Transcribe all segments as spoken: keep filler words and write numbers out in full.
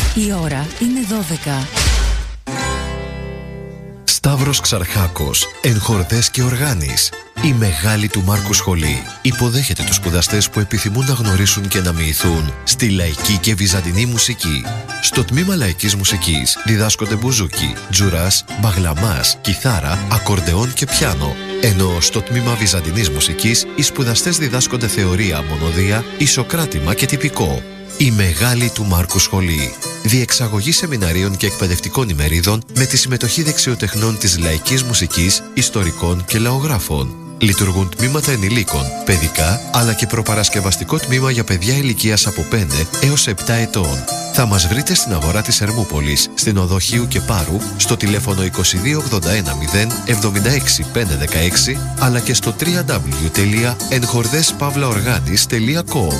Η ώρα είναι δώδεκα. Σταύρος Ξαρχάκος, Ενχορδές και Οργάνης. Η μεγάλη του Μάρκου σχολή υποδέχεται τους σπουδαστές που επιθυμούν να γνωρίσουν και να μοιηθούν στη λαϊκή και βυζαντινή μουσική. Στο τμήμα λαϊκής μουσικής διδάσκονται μπουζούκι, τζουράς, μπαγλαμάς, κιθάρα, ακορντεόν και πιάνο. Ενώ στο τμήμα βυζαντινής μουσικής οι σπουδαστές διδάσκονται θεωρία, μονοδία, ισοκράτημα και τυπικό. Η μεγάλη του Μάρκου σχολή. Διεξαγωγή σεμιναρίων και εκπαιδευτικών ημερίδων με τη συμμετοχή δεξιοτεχνών της λαϊκής μουσικής, ιστορικών και λαογράφων. Λειτουργούν τμήματα ενηλίκων, παιδικά, αλλά και προπαρασκευαστικό τμήμα για παιδιά ηλικίας από πέντε έως επτά ετών. Θα μας βρείτε στην αγορά της Ερμούπολης, στην οδό Χίου και Πάρου, στο τηλέφωνο είκοσι δύο ογδόντα ένα μηδέν εβδομήντα έξι πεντακόσια δεκαέξι, αλλά και στο double-u double-u double-u τελεία ενχορδές παύλα οργάνης τελεία κομ.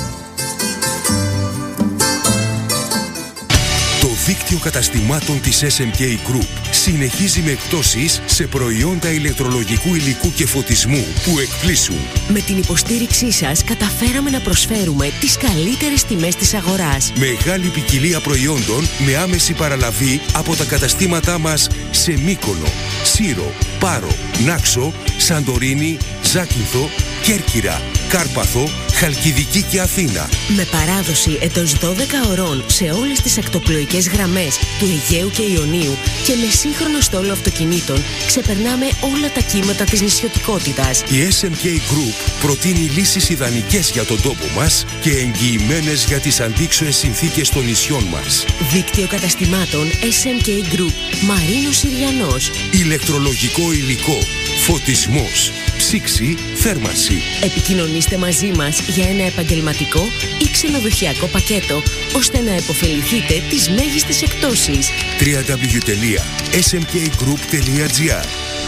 Το δίκτυο καταστημάτων της ες εμ κέι Group συνεχίζει με εκπτώσεις σε προϊόντα ηλεκτρολογικού υλικού και φωτισμού που εκπλήσουν. Με την υποστήριξή σας καταφέραμε να προσφέρουμε τις καλύτερες τιμές της αγοράς. Μεγάλη ποικιλία προϊόντων με άμεση παραλαβή από τα καταστήματά μας σε Μύκονο, Σύρο, Πάρο, Νάξο, Σαντορίνη, Ζάκυνθο, Κέρκυρα, Κάρπαθο, Χαλκιδική και Αθήνα. Με παράδοση εντός δώδεκα ωρών σε όλες τις ακτοπλοϊκές γραμμές του Αιγαίου και Ιωνίου και με σύγχρονο στόλο αυτοκινήτων ξεπερνάμε όλα τα κύματα της νησιωτικότητας. Η ες εμ κέι Group προτείνει λύσεις ιδανικές για τον τόπο μας και εγγυημένες για τις αντίξωες συνθήκες των νησιών μας. Δίκτυο καταστημάτων ες εμ κέι Group, Μαρίνος Συριανός. Ηλεκτρολογικό υλικό, φωτισμός, ψήξη, θέρμανση. Επικοινωνήστε μαζί μας για ένα επαγγελματικό ή ξενοδοχειακό πακέτο, ώστε να επωφεληθείτε τις μέγιστες εκπτώσεις. double-u double-u double-u τελεία ες εμ κέι γκρουπ τελεία τζι άρ.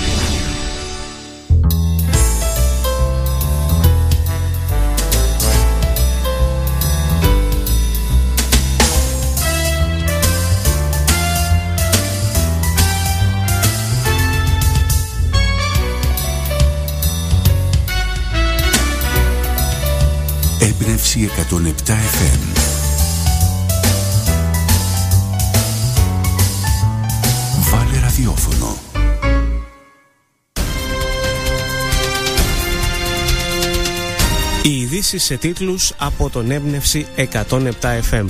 Έμπνευση εκατόν επτά εφ εμ. Βάλε ραδιόφωνο. Οι ειδήσεις σε τίτλους από τον Έμπνευση εκατόν επτά εφ εμ.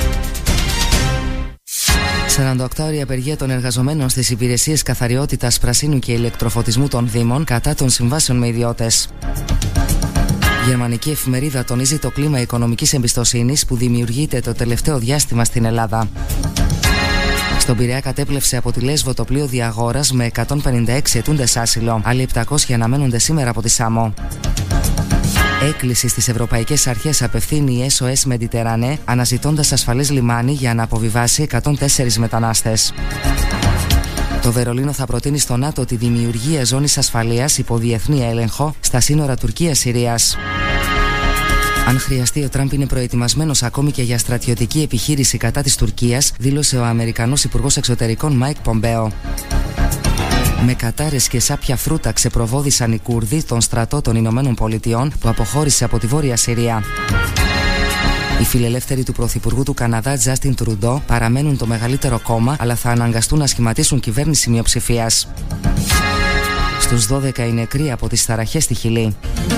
σαρανταοκτάωρη απεργία των εργαζομένων στις υπηρεσίες καθαριότητας, πρασίνου και ηλεκτροφωτισμού των Δήμων κατά των συμβάσεων με ιδιώτες. Η γερμανική εφημερίδα τονίζει το κλίμα οικονομικής εμπιστοσύνης που δημιουργείται το τελευταίο διάστημα στην Ελλάδα. Στον Πειραιά κατέπλευσε από τη Λέσβο το πλοίο Διαγόρας με εκατόν πενήντα έξι αιτούντες άσυλο. Άλλοι επτακόσιοι αναμένονται σήμερα από τη Σάμο. Έκκληση στις ευρωπαϊκές αρχές απευθύνει η ες ο ες Mediterranee, αναζητώντας ασφαλές λιμάνι για να αποβιβάσει εκατόν τέσσερις μετανάστες. Το Βερολίνο θα προτείνει στο ΝΑΤΟ τη δημιουργία ζώνης ασφαλείας υπό διεθνή έλεγχο στα σύνορα Τουρκίας-Συρίας. Αν χρειαστεί, ο Τραμπ είναι προετοιμασμένος ακόμη και για στρατιωτική επιχείρηση κατά της Τουρκίας, δήλωσε ο Αμερικανός Υπουργός Εξωτερικών Μάικ Πομπέο. Με κατάρες και σάπια φρούτα ξεπροβόδησαν οι Κούρδοι τον στρατό των Ηνωμένων Πολιτειών που αποχώρησε από τη Βόρεια Συρία. Οι φιλελεύθεροι του Πρωθυπουργού του Καναδά, Τζάστιν Τρουντό, παραμένουν το μεγαλύτερο κόμμα, αλλά θα αναγκαστούν να σχηματίσουν κυβέρνηση μειοψηφίας. Στους δώδεκα οι νεκροί από τις ταραχές στη Χιλή.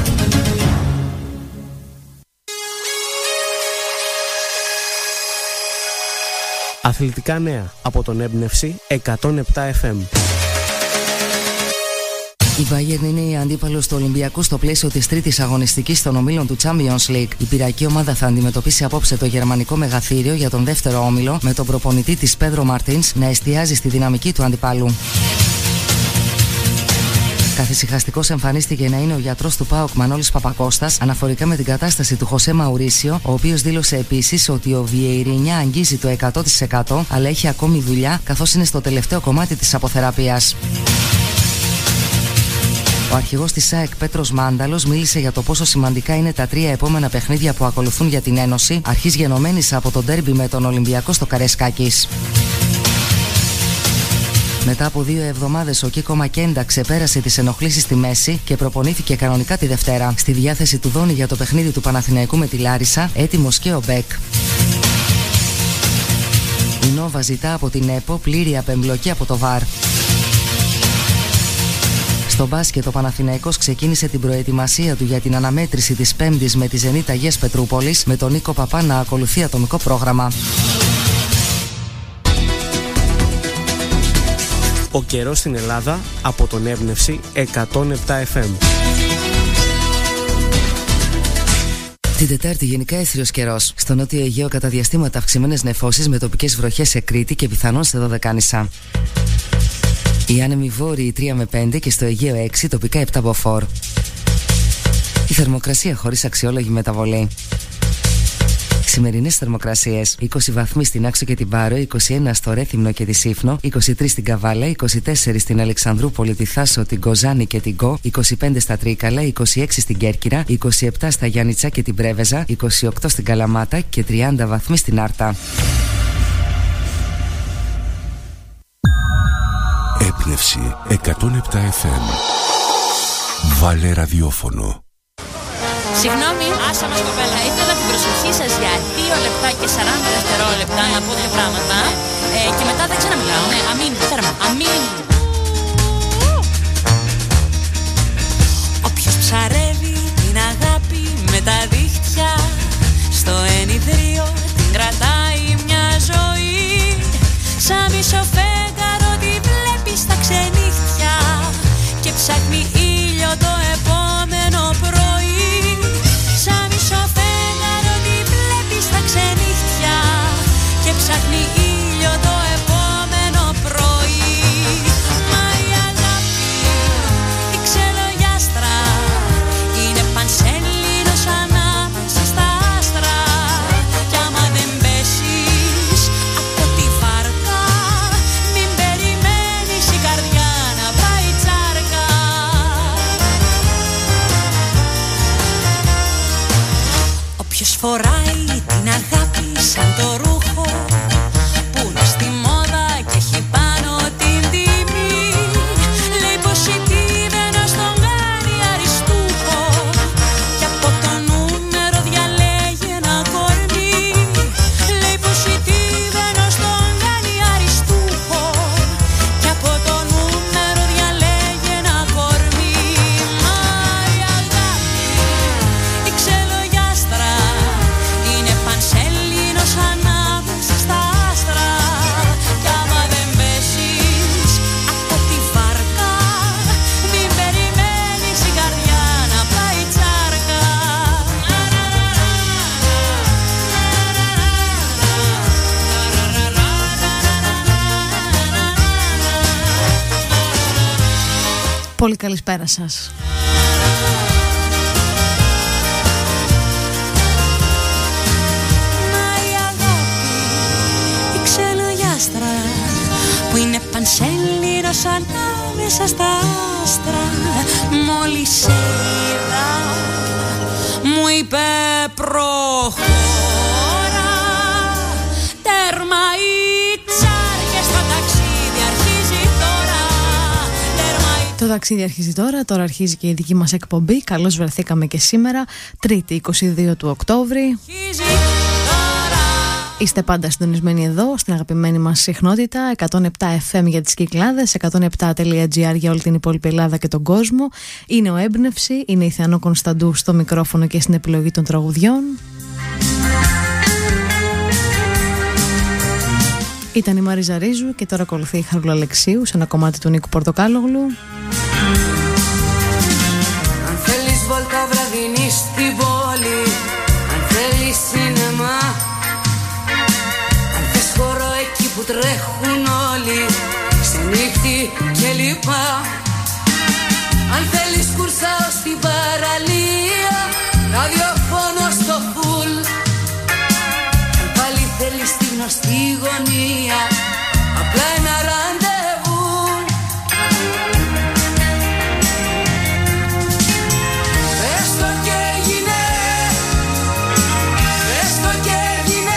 Αθλητικά νέα από τον Έμπνευση εκατόν επτά εφ εμ. Η Bayern είναι η αντίπαλος του Ολυμπιακού στο πλαίσιο της τρίτης αγωνιστικής των ομίλων του Champions League. Η πειραϊκή ομάδα θα αντιμετωπίσει απόψε το γερμανικό μεγαθύριο για τον δεύτερο όμιλο, με τον προπονητή της Πέντρο Μαρτίνς να εστιάζει στη δυναμική του αντιπάλου. Καθησυχαστικός εμφανίστηκε να είναι ο γιατρός του ΠΑΟΚ Μανώλης Παπακώστας αναφορικά με την κατάσταση του Χωσέ Μαουρίσιο, ο οποίος δήλωσε επίσης ότι ο Βιεϊρινιά αγγίζει το εκατό τοις εκατό, αλλά έχει ακόμη δουλειά καθώς είναι στο τελευταίο κομμάτι της αποθεραπείας. Ο αρχηγός της ΑΕΚ Πέτρος Μάνταλος μίλησε για το πόσο σημαντικά είναι τα τρία επόμενα παιχνίδια που ακολουθούν για την Ένωση, αρχής γενομένης από το ντέρμπι με τον Ολυμπιακό στο Καρεσκάκης. Μετά από δύο εβδομάδες ο Κίκο Μακέντα ξεπέρασε τις ενοχλήσεις στη μέση και προπονήθηκε κανονικά τη Δευτέρα. Στη διάθεση του Δόνη για το παιχνίδι του Παναθηναϊκού με τη Λάρισα, έτοιμος και ο Μπεκ. Η Η Νόβα ζητά από την ΕΠΟ πλήρη απεμπλοκή από το ΒΑΡ. Στο μπάσκετ, ο Παναθηναϊκός ξεκίνησε την προετοιμασία του για την αναμέτρηση της Πέμπτης με τη Ζενίτ Αγίας Πετρούπολης, με τον Νίκο Παπά να ακολουθεί ατομικό πρόγραμμα. Ο καιρός στην Ελλάδα από τον Έμπνευση εκατόν επτά εφ εμ. Την Τετάρτη γενικά έθριος καιρός. Στο νότιο Αιγαίο κατά διαστήματα αυξημένες νεφώσεις με τοπικές βροχές σε Κρήτη και πιθανόν σε Δωδεκάνησα. Οι άνεμοι βόρειοι τρία με πέντε και στο Αιγαίο έξι, τοπικά επτά μποφόρ. Η θερμοκρασία χωρίς αξιόλογη μεταβολή. Σημερινές θερμοκρασίες: είκοσι βαθμοί στην Άξο και την Πάρο, είκοσι ένα στο Ρέθυμνο και τη Σύφνο, είκοσι τρία στην Καβάλα, είκοσι τέσσερα στην Αλεξανδρούπολη, τη Θάσο, την Κοζάνη και την Κο, είκοσι πέντε στα Τρίκαλα, είκοσι έξι στην Κέρκυρα, είκοσι επτά στα Γιάννητσά και την Πρέβεζα, είκοσι οκτώ στην Καλαμάτα και τριάντα βαθμοί στην Άρτα. Έμπνευση εκατόν επτά εφ εμ. Βάλε ραδιόφωνο. Συγγνώμη, άσα μας κοπέλα, ήθελα την προσοχή σας για δύο λεπτά και σαράντα δευτερόλεπτα να πω δύο πράγματα ε, και μετά δεν ξαναμιλάω. Ναι, αμήν, τέρμα, αμήν. Όποιος ψαρεύει την αγάπη με τα δίχτυα, στο ενιδρίο την κρατάει μια ζωή. Σαν μισό φέγγαρο τη βλέπει στα ξενύχτια και ψάχνει ήλιο το επόμενο πρωί. Σαν μισό φέγγαρο τη βλέπει στα ξενύχτια και ψάχνει ήλιο το επόμενο πρωί. Μα η αγάπη, η ξελογιάστρα, είναι πανσέλινος ανάμεσα στα άστρα. Κι άμα δεν πέσεις από τη βάρκα, μην περιμένεις η καρδιά να πάει τσάρκα. Όποιος φοράει την αγάπη σαν το ρούχο που είναι στη μόδα και έχει πάνω την τιμή, λέει πως η τίδενος τον κάνει αριστούχο και από το νούμερο διαλέγει ένα κορμί. Λέει πως η τίδενος τον κάνει αριστούχο και από το νούμερο διαλέγει ένα κορμί. Μα η αγάπη, η ξελογιάστρα, είναι πανσέλινος ανάμεσα στα άστρα. Κι άμα δεν πέσεις από τη βάρκα, μην περιμένεις η καρδιά να πάει τσάρκα. Πολύ καλησπέρα σας. Που είναι πανσέλινος ανάμεσα στα άστρα. Μόλις σε είδα μου είπε προχώρα. Τέρμα οι τσάρκες, το ταξίδι αρχίζει τώρα. Τέρμα οι... Το ταξίδι αρχίζει τώρα, τώρα αρχίζει και η δική μας εκπομπή. Καλώς βρεθήκαμε και σήμερα, Τρίτη είκοσι δύο του Οκτώβρη. Είστε πάντα συντονισμένοι εδώ, στην αγαπημένη μας συχνότητα εκατόν επτά εφ εμ για τις Κυκλάδες, εκατόν επτά τελεία τζι άρ για όλη την υπόλοιπη Ελλάδα και τον κόσμο. Είναι ο Έμπνευση, είναι η Θεανό Κωνσταντού στο μικρόφωνο και στην επιλογή των τραγουδιών. Ήταν η Μαρίζα Ρίζου και τώρα ακολουθεί η Χαρούλα Αλεξίου σε ένα κομμάτι του Νίκου Πορτοκάλογλου. Αν θέλεις βόλτα βραδινή στην πόλη, αν θέλεις σινεμά, χώρο εκεί που τρέχουν όλοι, ξενύχτη και λοιπά. Αν θέλεις κουρσάω στην παραλία, ραδιοφώνω στο φουλ. Αν πάλι θέλεις τη γνωστή γωνία, απλά ένα ραντεβού. Πες το και έγινε, πες το και έγινε.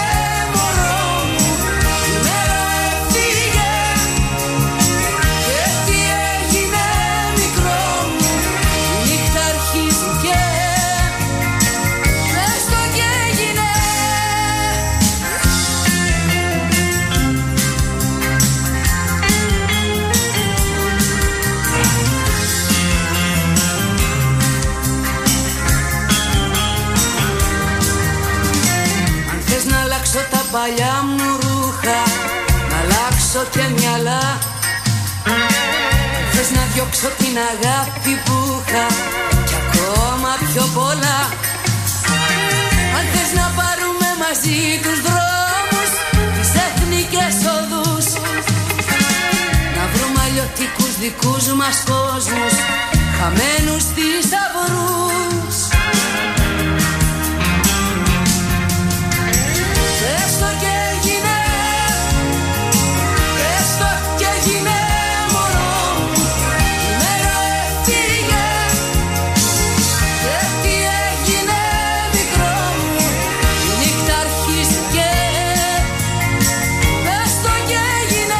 παλιά μου ρούχα, να αλλάξω και μυαλά. Θες να διώξω την αγάπη που είχα κι ακόμα πιο πολλά. Αν θες να πάρουμε μαζί τους δρόμους, τις εθνικές οδούς, να βρούμε αλλιωτικούς δικούς μας κόσμους, χαμένους θησαυρούς. Έστω και έγινε, έστω και έγινε μωρό μου, η μέρα έφυγε και τι έγινε μικρό μου, η νύχτα αρχίστηκε. Έστω και έγινε.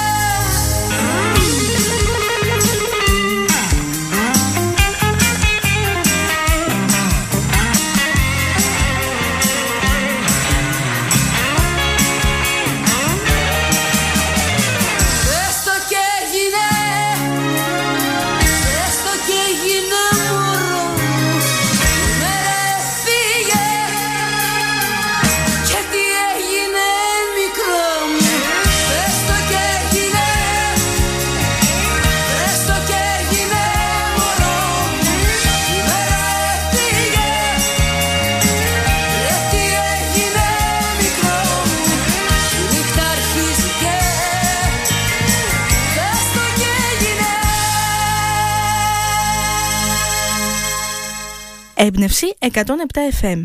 Έμπνευση εκατόν επτά εφ εμ.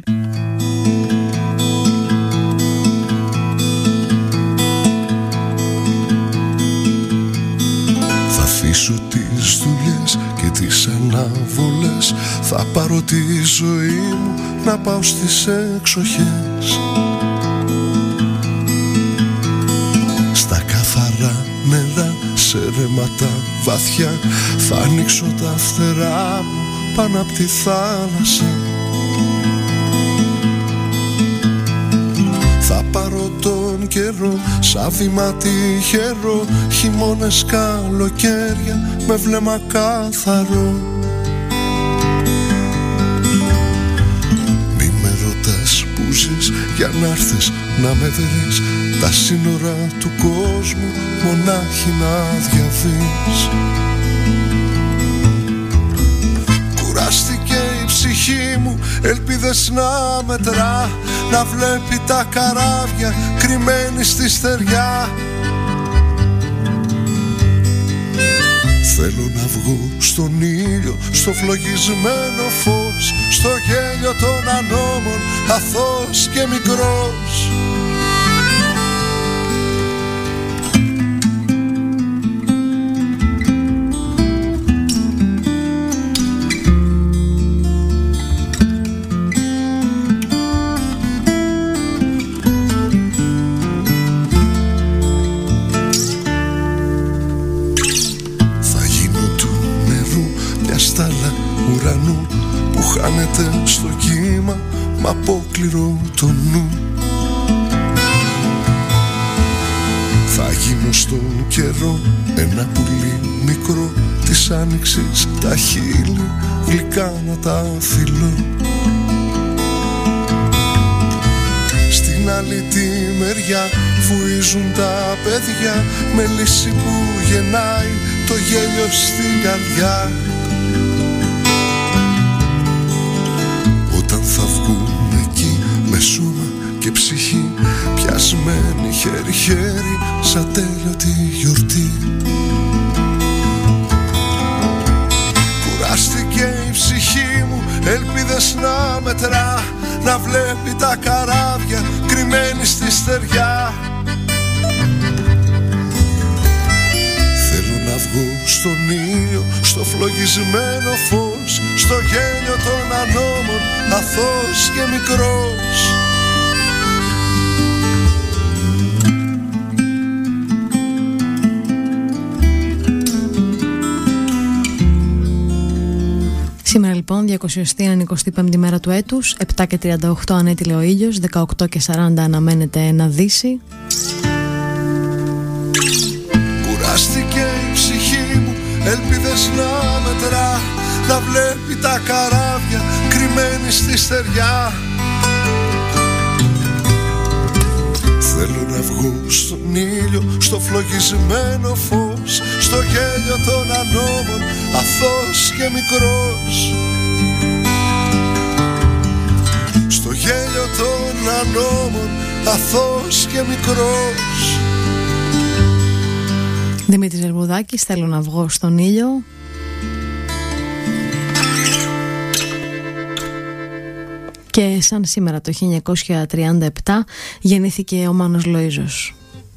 Θα αφήσω τις δουλειές και τις αναβολές, θα πάρω τη ζωή μου να πάω στις εξοχές. Στα καθαρά νερά, σε ρέματα βαθιά, θα ανοίξω τα φτερά μου πάνω απ' τη θάλασσα. Θα πάρω τον καιρό σαν βήμα τυχερό, χειμώνες καλοκαίρια με βλέμμα καθαρό. Μη με ρωτάς που ζεις για να έρθεις να με βρεις, τα σύνορα του κόσμου μονάχοι να διαβείς. Κουράστηκε η ψυχή μου, ελπίδες να μετρά, να βλέπει τα καράβια κρυμμένη στη στεριά. Θέλω να βγω στον ήλιο, στο φλογισμένο φως, στο γέλιο των ανώμων, αθώος και μικρός. Στο κύμα μ' απόκληρο το νου, θα γίνω στον καιρό ένα πουλί μικρό της άνοιξης, τα χείλη γλυκά να τα φιλώ. Στην άλλη τη μεριά φουίζουν τα παιδιά, με λύση που γεννάει το γέλιο στην καρδιά. Θα βγουν εκεί με σώμα και ψυχή, πιασμένοι χέρι-χέρι σαν τέλειωτη γιορτή. Κουράστηκε η ψυχή μου, ελπίδες να μετρά, να βλέπει τα καράβια κρυμμένη στη στεριά. Θέλω να βγω στον ήλιο, στο φλογισμένο φως, στο γέλιο των ανώμων, αθώος και μικρός. Σήμερα λοιπόν διακοσιοστή εικοστή πέμπτη μέρα του έτους, επτά και τριάντα οκτώ ανέτειλε ο ήλιος, δεκαοκτώ και σαράντα αναμένεται να δύσει. Κουράστηκε η ψυχή μου, ελπίδες να μετρά, να βλέπει τα καράβια κρυμμένη στη στεριά. Θέλω να βγω στον ήλιο, στο φλογισμένο φως, στο γέλιο των ανώμων, αθώος και μικρός. Στο γέλιο των ανώμων, αθώος και μικρός. Δημήτρης Ζερβουδάκης, θέλω να βγω στον ήλιο. Και σαν σήμερα το χίλια εννιακόσια τριάντα επτά γεννήθηκε ο Μάνος Λοΐζος.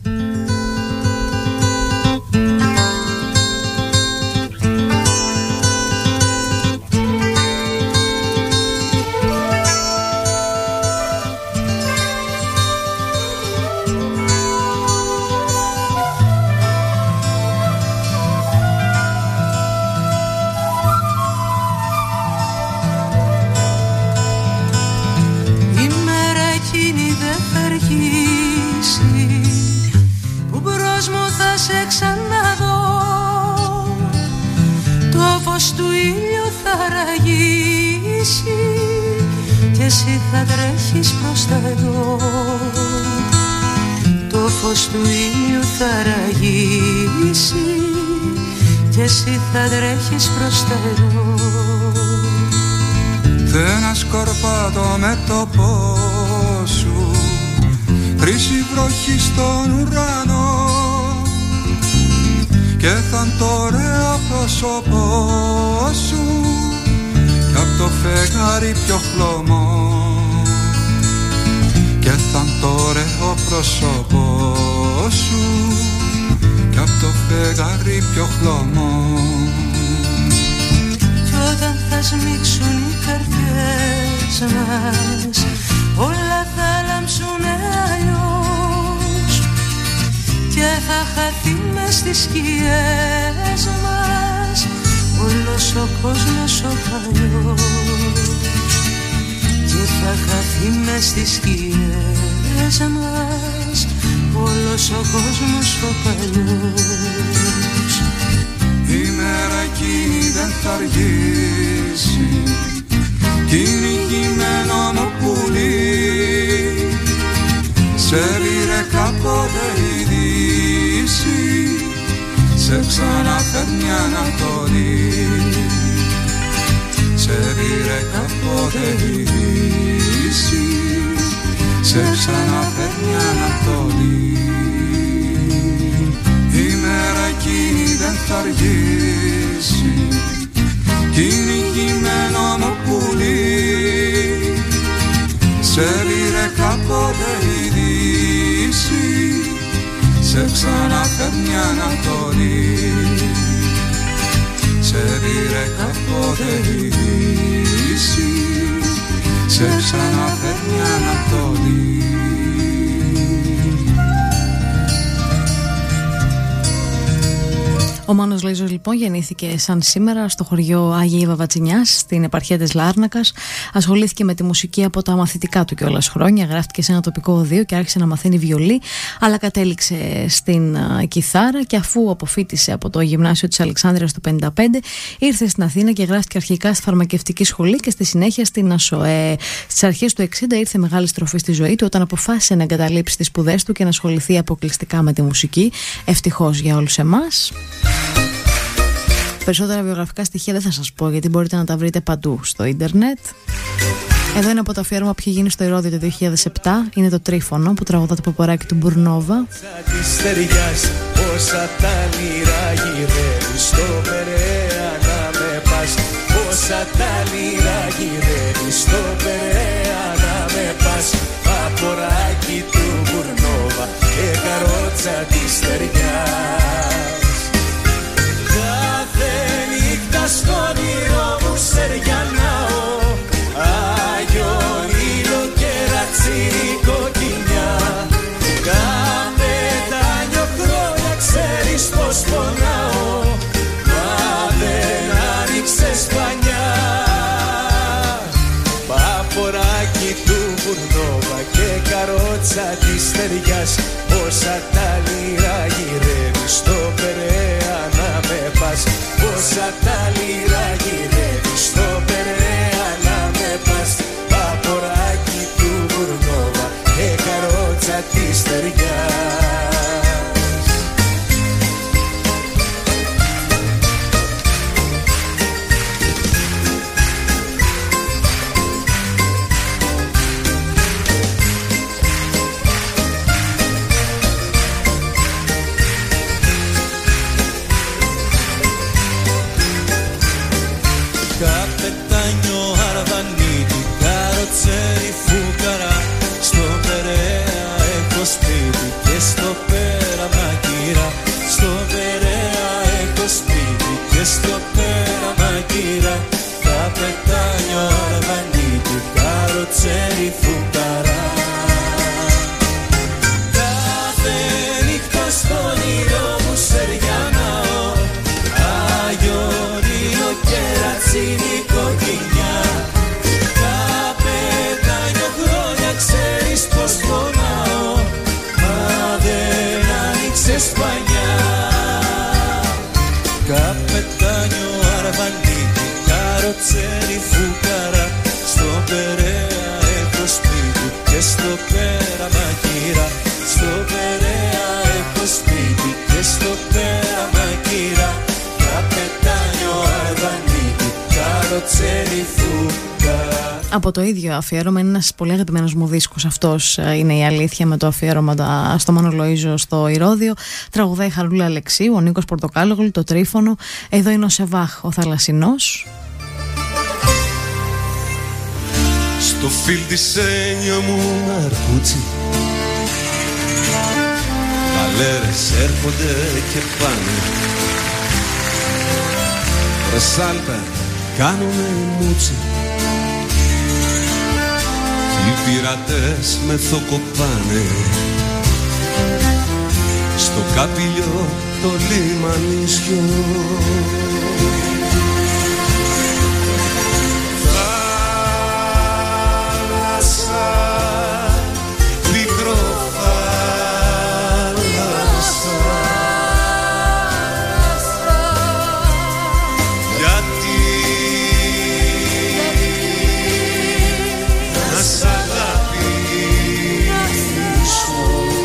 Θα τρέχεις προς τα εδώ. Το φως του ήλιου θα ραγίσει κι εσύ θα τρέχεις προς τα εδώ. Δεν ασκορπάτω με το πόσο σου, χρύση βροχή στον ουρανό, και θα το ωραίο πρόσωπό σου κι απ' το φεγγάρι πιο χλωμό. Και θα το ωραίο πρόσωπό σου κι απ' το φεγγάρι πιο χλωμό. Κι όταν θα σμίξουν οι καρδιές μας, όλα θα λάμψουνε αλλιώς, και θα χαθεί μες στις σκιές μας όλος ο κόσμος ο παλιός. Και θα χαθεί μες στις σκιές μας όλος ο κόσμος ο παλιός. Η μέρα εκείνη δεν θα αργήσει κι είναι ηγημένο μου πουλί, σε πήρε κάποτε η Δύση, σε ξαναφέρνει Ανατολή. Σε πήρε κάποτε η Δύση, σε ξαναφέρνει Ανατολή. Η μέρα εκείνη δεν θα αργήσει κι είναι ηγημένο μου πουλί, σε πήρε κάποτε η Δύση, σε ξαναφέρνει Ανατολή. Σε πήρε κάποτε η Δύση, σε ξαναφέρνει Ανατολή. Ο Μάνος Λοΐζος λοιπόν γεννήθηκε σαν σήμερα στο χωριό Άγιη Βαβατσινιάς στην επαρχία της Λάρνακας. Ασχολήθηκε με τη μουσική από τα μαθητικά του κιόλας χρόνια. Γράφτηκε σε ένα τοπικό οδείο και άρχισε να μαθαίνει βιολί, αλλά κατέληξε στην uh, κιθάρα, και αφού αποφοίτησε από το γυμνάσιο της Αλεξάνδρειας το χίλια εννιακόσια πενήντα πέντε ήρθε στην Αθήνα και γράφτηκε αρχικά στη φαρμακευτική σχολή και στη συνέχεια στην ΑΣΟΕ. Στις αρχές του εξήντα ήρθε μεγάλη στροφή στη ζωή του όταν αποφάσισε να εγκαταλείψει τις σπουδές του και να ασχοληθεί αποκλειστικά με τη μουσική. Ευτυχώς για όλους εμάς. Περισσότερα βιογραφικά στοιχεία δεν θα σας πω, γιατί μπορείτε να τα βρείτε παντού στο ίντερνετ. Εδώ είναι από το αφιέρωμα που είχε γίνει στο Ηρώδειο το δύο χιλιάδες επτά. Είναι το Τρίφωνο που τραγουδά το ποποράκι του Μπουρνόβα. Πόσα τα λίρα γυρεύεις στο Περαία να με πας. Πόσα τα λίρα γυρεύεις στο Περαία να με πας. Παποράκι του Μπουρνόβα και καρότσα της στεριάς. Κάθε νύχτα στο όνειρό μου σεριανάω, Άγιον ήλιο και ρατσίνη κοκκινιά. Καπετάνιο χρόνια ξέρεις πως πονάω, μα δεν άνοιξες πανιά. Παποράκι του Μπουρνόβα και καρότσα της στεριάς. Πόσα τα λίρα γυρεύεις στο Περαία να με πας. Πόσα τα λίρα γυρεύεις στο Περαία να με πας. Παποράκι του Μπουρνόβα και καρότσα της στεριάς. καροτσέρι φουκαρά. Κάθε νύχτα στο όνειρό μου σεριανάω, αγιορείο και ρατσίνη κοκκινιά. Καπετάνιο χρόνια ξέρεις πως πονάω, μα δεν άνοιξες πανιά. Καπετάνιο αρβανίκι, καροτσέρι φουκαρά. Στο Περαία έχω σπίτι και στο πέραμα κύρα. Στο Περαία έχω σπίτι και στο πέραμα κύρα. Καπετάνιο αρβανίκι, καροτσέρι φουκαρά. Από το ίδιο αφιέρωμα, είναι ένας πολύ αγαπημένος μου δίσκος αυτός, είναι η αλήθεια, με το αφιέρωμα στο Μάνο Λοΐζο στο Ηρώδειο. Τραγουδάει η Χαρούλα Αλεξίου, ο Νίκος Πορτοκάλογλου, το Τρίφωνο. Εδώ είναι ο Σεβάχ, ο Θαλασσινός. Στο φιλτισένιο μου αρκούτσι, καλέρες έρχονται και πάνε. Ρε σάλτα κάνουνε μούτσι, οι πειρατές με θοκοπάνε. Στο Καπηλιό το λιμανίσιο, θάλασσα, μικρό θάλασσα, γιατί να σ' αγαπήσω.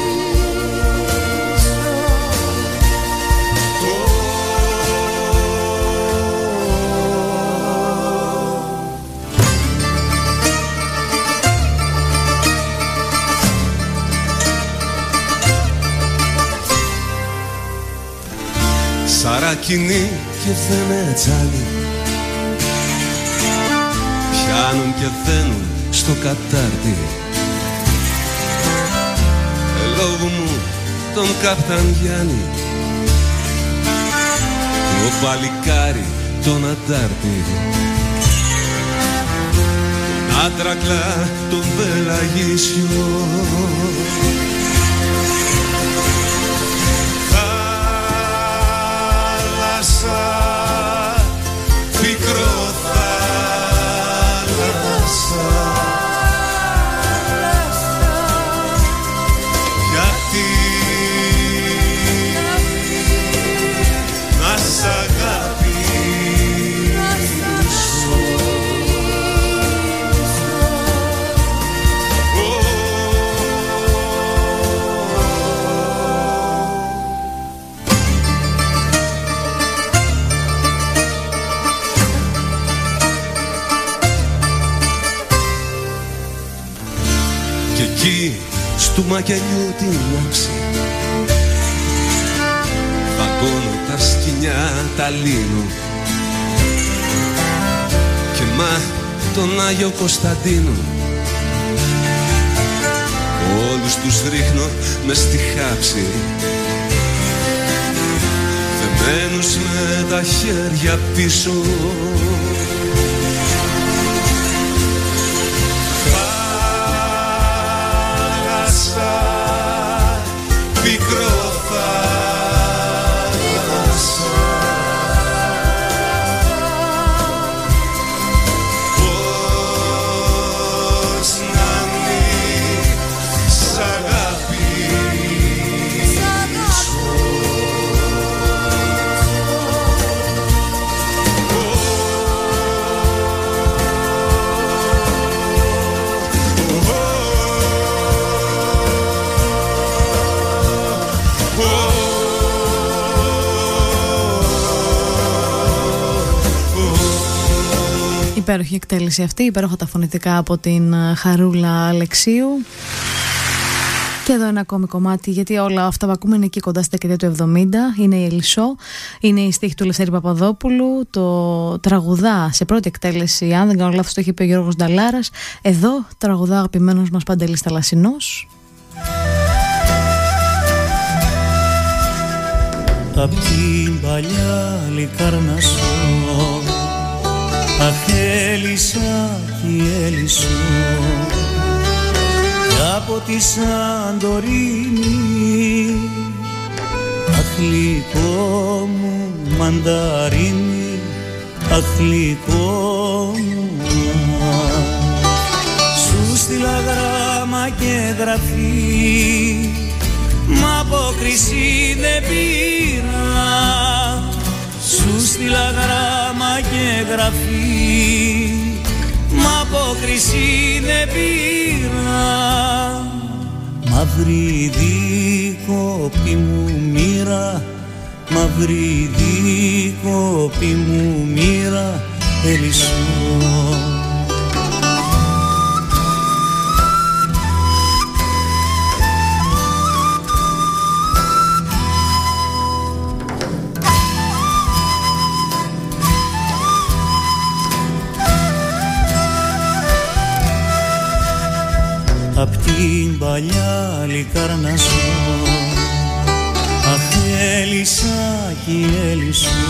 Σαρακινή και Βενετσάλι πιάνουν και δένουν στο κατάρτι. Λόγου μου τον Καπτάν Γιάννη, το παλικάρι τον Αντάρτη, τον Άντρακλα τον Πελαγίσιο. Μικρό θάλασσα, γιατί να σ' αγαπήσω. Εκεί στου μακελιού την άψη βαγώνω τα σκοινιά τα λύνω και μα τον Άγιο Κωνσταντίνο όλους τους ρίχνω μες στη χάψη, δεμένους με τα χέρια πίσω. Μικρό θάλασσα, πώς να μην σ' αγαπήσω. Υπέροχη εκτέλεση αυτή, υπέροχα τα φωνητικά από την Χαρούλα Αλεξίου. Και εδώ ένα ακόμη κομμάτι, γιατί όλα αυτά που ακούμε είναι εκεί κοντά στη δεκαετία του εβδομήντα. Είναι η Ελισσό, είναι η στίχη του Λευτέρη Παπαδόπουλου. Το τραγουδά σε πρώτη εκτέλεση, αν δεν κάνω λάθος, το είχε πει ο Γιώργος Νταλάρας. Εδώ τραγουδά αγαπημένος μας Παντελής Θαλασσινός. Απ' την παλιά Λικάρνασσο, αχ Ελισσάκι Ελισσό, τη Σαντορίνη. Αχ γλυκό μου μανταρίνι, αχ γλυκό μου. Σου στείλα γράμμα και γραφή, μα απόκριση δεν πήρα. Σου στείλα γράμμα και γραφή, μα απόκριση δεν πήρα. Μαύρη δίκοπη μου μοίρα, μαύρη δίκοπη μου μοίρα, Ελισσό. Απ' την παλιά Λικαρνασσό, αχ Ελισσάκι Ελισσό,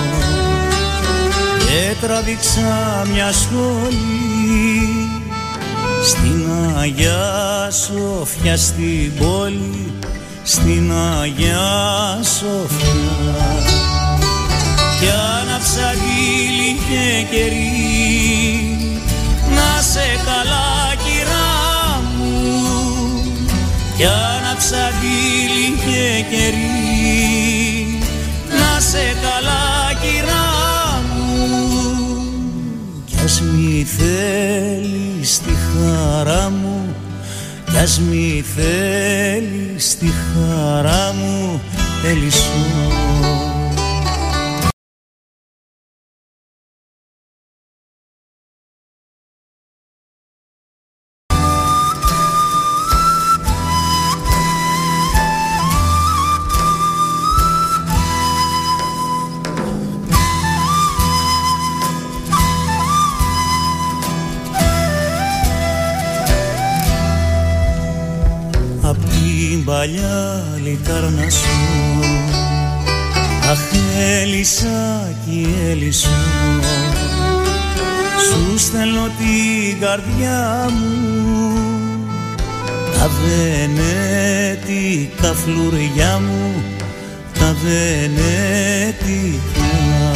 και τραβήξα μια σχολή στην Αγιά Σοφιά στην πόλη, στην Αγιά Σοφιά. Κι άναψα ήλι και καιρή, να σε καλά κυρά μου. Κι άναψα ήλι και καιρή, να σε καλά κυρά μου. Κι ας μη θέλεις τη χαρά μου, κι ας μη θέλεις τη χαρά μου, Ελισσό. Παλιά Λικαρνασσό, αχ Ελισσάκι Ελισσό, σου στέλνω την καρδιά μου, τα βενέτικα φλουριά μου, τα βενέτικα.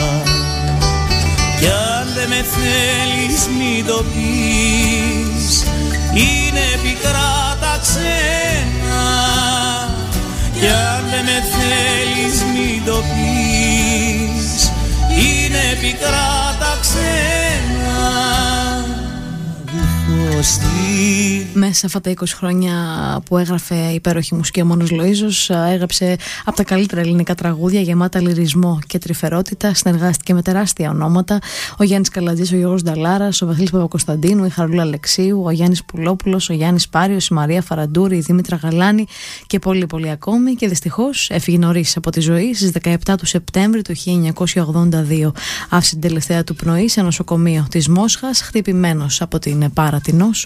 Κι αν δεν με θέλεις μη το πεις, είναι πικρά τα ξένα. Κι αν δεν με θέλεις μη το πεις, είναι πικρά τα ξένα. Μέσα σε αυτά τα είκοσι χρόνια που έγραφε υπέροχη μουσική ο Μόνος Λοΐζος, έγραψε από τα καλύτερα ελληνικά τραγούδια γεμάτα λυρισμό και τρυφερότητα. Συνεργάστηκε με τεράστια ονόματα: ο Γιάννης Καλατζής, ο Γιώργος Νταλάρας, ο Βασίλης Παπακοσταντίνου, η Χαρούλα Αλεξίου, ο Γιάννης Πουλόπουλος, ο Γιάννης Πάριος, η Μαρία Φαραντούρη, η Δήμητρα Γαλάνη και πολλοί πολλοί ακόμη. Και δυστυχώς έφυγε νωρίς από τη ζωή στις δεκαεπτά του Σεπτέμβρη του χίλια εννιακόσια ογδόντα δύο. Άφησε την τελευταία του πνοή σε νοσοκομείο της Μόσχας, χτυπημένος από την πάρα την νόσο.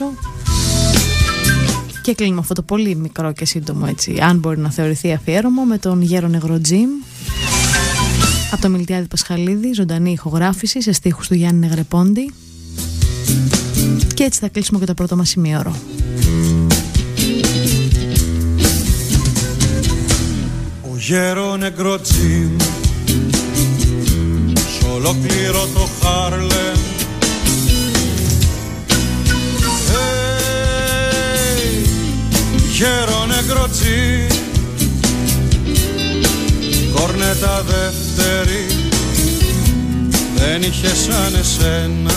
Και κλείνουμε αυτό το πολύ μικρό και σύντομο, έτσι, αν μπορεί να θεωρηθεί αφιέρωμα, με τον Γέρο Νεγροτζίμ από το Μιλτιάδη Πασχαλίδη, ζωντανή ηχογράφηση σε στίχους του Γιάννη Νεγρεπόντη. Και έτσι θα κλείσουμε και το πρώτο μας ημίωρο. Ο Γέρο Νεγροτζίμ σ' ολόκληρο το Χάρλεμ, Γέρο Νεγροτζίμ, κόρνετα δεύτερη δεν είχε σαν εσένα.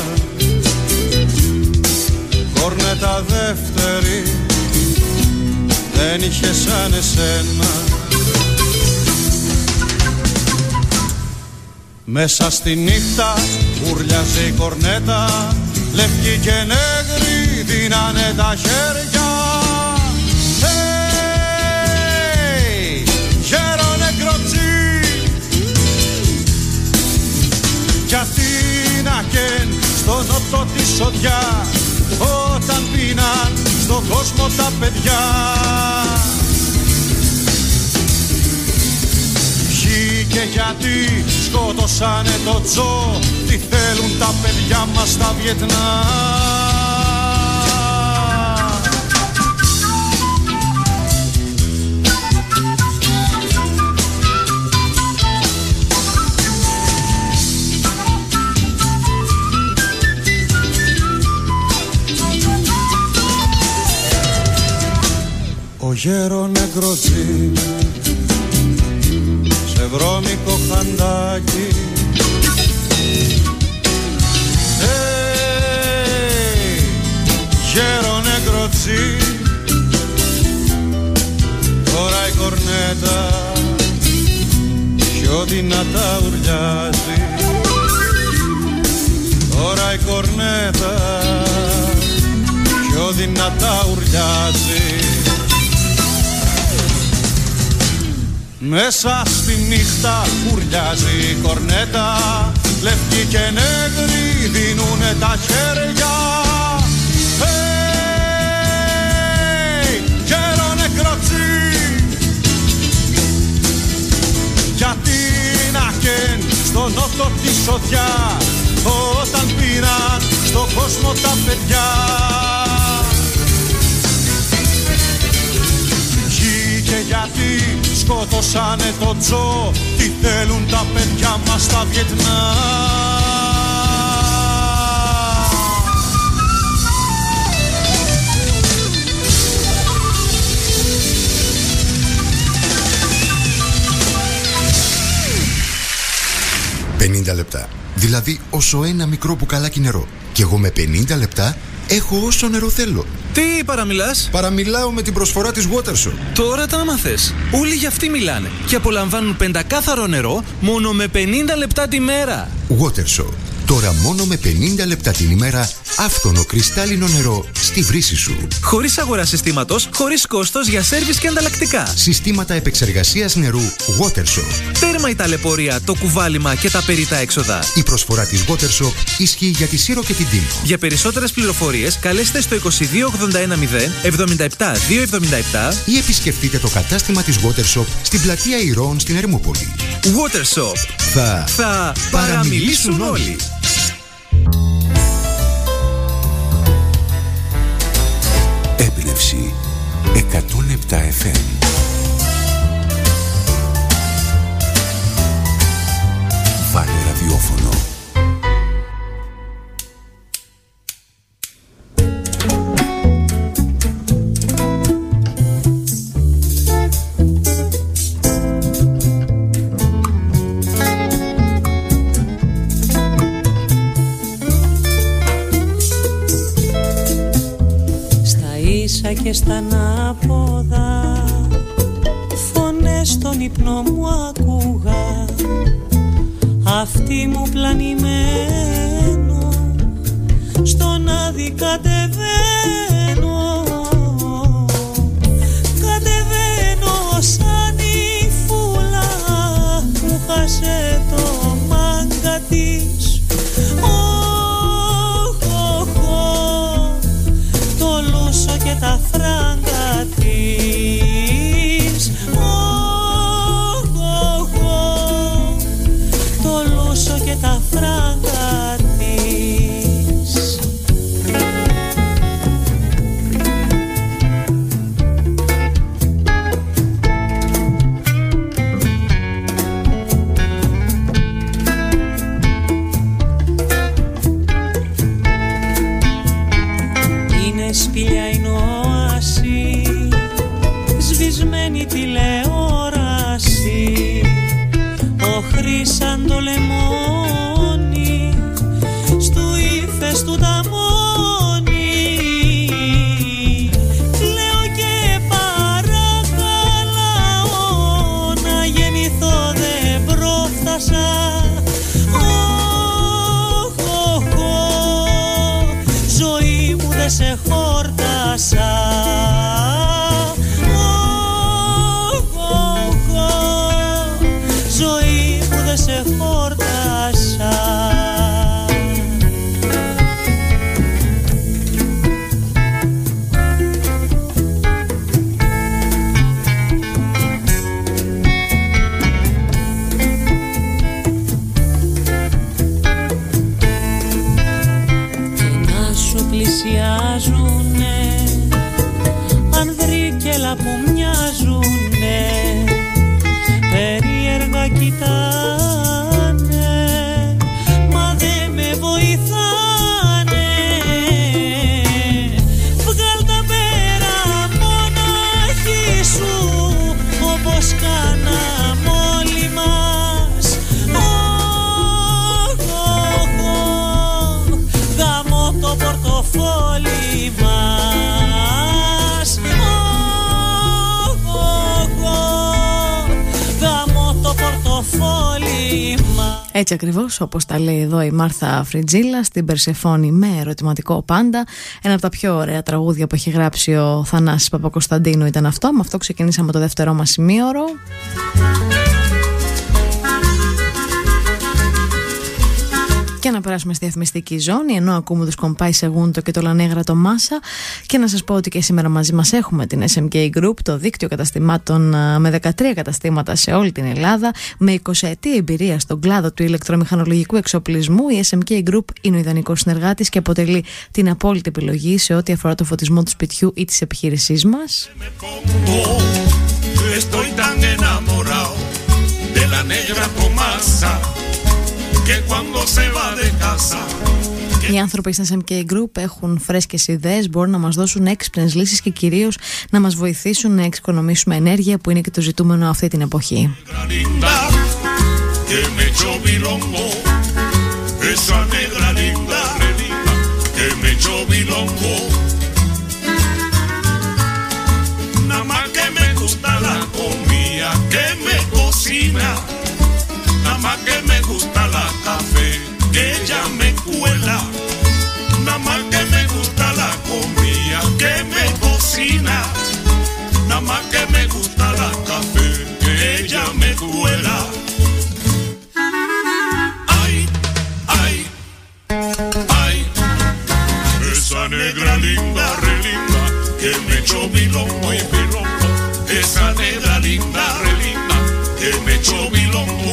Κόρνετα δεύτερη δεν είχε σαν εσένα. Μέσα στη νύχτα ούρλιαζε η κορνέτα, λευκή και νέγρη δίνανε τα χέρια. Γέρο Νεγροτζίμ, κι Αθήνα κεν στο νότο τη σοδιά, όταν πίναν στον κόσμο τα παιδιά. Ποιοι και γιατί σκότωσανε το Τζο, τι θέλουν τα παιδιά μας στα Βιετνάμ. το γέρο νεκροτζή σε βρώμικο χαντάκι. Hey, γέρο νεκροτζή, τώρα η κορνέτα πιο δυνατά ουρλιάζει. Τώρα η κορνέτα πιο δυνατά ουρλιάζει. Μέσα στη νύχτα ουρλιάζει η κορνέτα, λευκοί και νέγροι δίνουνε τα χέρια. Hey, γέρο νεκροτζή, γιατί να καίν στο νότο τη σοδιά όταν πήραν στον κόσμο τα παιδιά. Γη και γιατί σκότωσανε το Τζο, τι θέλουν τα παιδιά μας στα Βιετνάμ. πενήντα λεπτά. Δηλαδή όσο ένα μικρό μπουκαλάκι νερό. Και εγώ με πενήντα λεπτά έχω όσο νερό θέλω. Τι παραμιλάς? Παραμιλάω με την προσφορά της Watershop. Τώρα τα άμαθες. Όλοι για αυτή μιλάνε. Και απολαμβάνουν πεντακάθαρο νερό μόνο με πενήντα λεπτά τη μέρα. Watershop. Τώρα μόνο με πενήντα λεπτά την ημέρα άφθονο κρυστάλλινο νερό στη βρύση σου. Χωρίς αγορά συστήματος, χωρίς κόστος για σέρβις και ανταλλακτικά. Συστήματα επεξεργασίας νερού Watershop. Τέρμα η ταλαιπωρία, το κουβάλιμα και τα περιττά έξοδα. Η προσφορά της Watershop ισχύει για τη Σύρο και την Τίνο. Για περισσότερες πληροφορίες καλέστε στο είκοσι δύο ογδόντα ένα μηδέν εβδομήντα επτά διακόσια εβδομήντα επτά ή επισκεφτείτε το κατάστημα της Watershop στην πλατεία Ηρώων στην Ερμούπολη. Watershop. Θα, θα παραμιλήσουν όλοι. Έμπνευση εκατόν επτά εφ εμ. Βάλε ραδιόφωνο. Και στα ανάποδα φωνές στον ύπνο μου ακούγα, αυτή μου πλανημένο στον άδει κατεβαίνω, κατεβαίνω σαν η φούλα που χάσε το μάγκα της. Και τα φράγκα της, oh, oh, oh. Το λούσο και τα φράγκα της. Είναι σπηλιά η νόαση, σβησμένη τηλεόραση, οχρή σαν το λεμόνι, στου ύφες του τα μόνη. Λέω και παρακαλάω να γεννηθώ, δεν πρόφτασα. Oh, oh, oh. Ζωή μου δεν σε χόρτασα. Ζωή που δεν σε χόρτασα. Και να σου πλησιάζουνε ανδροί και έλα που μοιάζουνε, περίεργα κοιτάνε, μα δε με βοηθάνε. Βγάλ' τα πέρα μοναχή Έτσι ακριβώς όπως τα λέει εδώ η Μάρθα Φριτζίλα στην Περσεφόνη με ερωτηματικό πάντα. Ένα από τα πιο ωραία τραγούδια που έχει γράψει ο Θανάσης Παπακοσταντίνου ήταν αυτό. Με αυτό ξεκινήσαμε το δεύτερό μας ημίωρο. Και να περάσουμε στη διαφημιστική ζώνη, ενώ ακούμε τους Κομπάι Σεγούντο και το Λανέγρα το Μάσα. Και να σας πω ότι και σήμερα μαζί μας έχουμε την ες εμ κέι Group, το δίκτυο καταστημάτων με δεκατρία καταστήματα σε όλη την Ελλάδα, με εικοσαετή εμπειρία στον κλάδο του ηλεκτρομηχανολογικού εξοπλισμού. Η ες εμ κέι Group είναι ο ιδανικός συνεργάτης και αποτελεί την απόλυτη επιλογή σε ό,τι αφορά το φωτισμό του σπιτιού ή της επιχείρησής μας. Οι άνθρωποι στην ες εμ κέι Group έχουν φρέσκες ιδέες, μπορούν να μας δώσουν έξυπνες λύσεις και κυρίως να μας βοηθήσουν να εξοικονομήσουμε ενέργεια, που είναι και το ζητούμενο αυτή την εποχή. Nada más que me gusta la café, que ella me cuela. Nada más que me gusta la comida, que me cocina. Nada más que me gusta la café, que ella me cuela. Ay, ay, ay, esa negra linda, re linda, que me echó bilongo y bilongo. Esa negra linda, re linda, que me echó bilongo.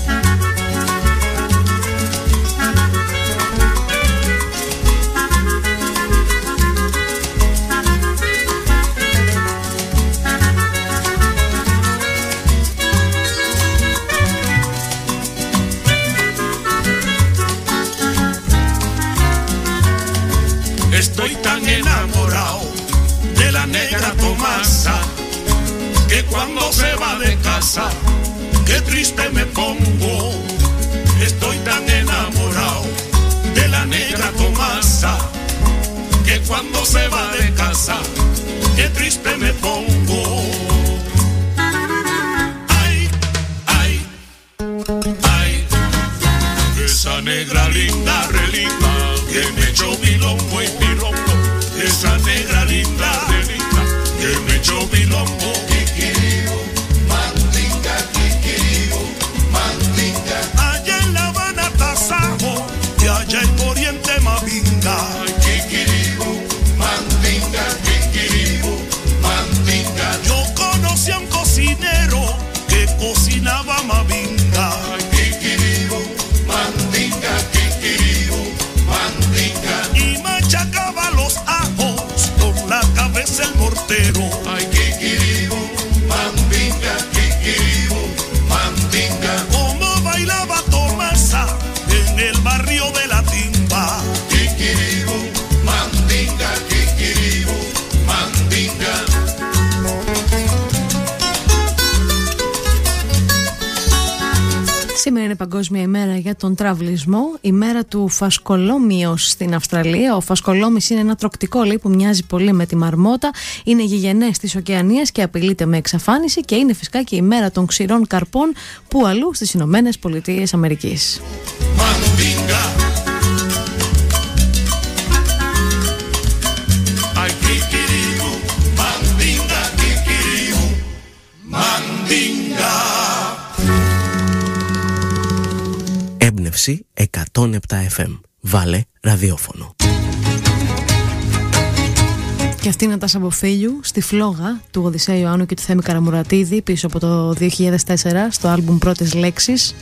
Estoy tan enamorado de la negra Tomasa, que cuando se va de casa, qué triste me pongo. Estoy tan enamorado de la negra Tomasa, que cuando se va de casa, qué triste me pongo. Ay, ay, ay, esa negra linda, re linda, que me echó bilongo y bilongo. Esa negra linda, re linda, que me echó bilongo. Kikiribo, mandinga, kikiribo, mandinga. Allá en La Habana, Tasajo, y allá en Oriente, Mavinga. Kikiribo, mandinga, kikiribo, mandinga. Yo conocí a un cocinero que cocinaba Mavinga. Kikiribo, mandinga, kikiribo, mandinga. Y machacaba los ajos con la cabeza el mortero. Ay, kikiribo, mandinga, kikiribo, mandinga. Como bailaba Tomasa en el barrio de la Timba. Kikiribo, mandinga, kikiribo, mandinga. Σήμερα είναι Παγκόσμια ημέρα για τον τραυλισμό, η μέρα του φασκολόμιος στην Αυστραλία. Ο φασκολόμης είναι ένα τρωκτικό, λέει, που μοιάζει πολύ με τη μαρμότα. Είναι γηγενές της ωκεανίας και απειλείται με εξαφάνιση, και είναι φυσικά και η μέρα των ξηρών καρπών που αλλού στις Ηνωμένες Πολιτείες Αμερικής. Έμπνευση εκατόν επτά εφ εμ. Βάλε ραδιόφωνο. Και αυτή είναι τα Σαμποφίλιου στη φλόγα του Οδυσσέα Ιωάννου και του Θέμη Καραμουρατίδη πίσω από το δύο χιλιάδες τέσσερα στο άλμπουμ Πρώτες Λέξεις.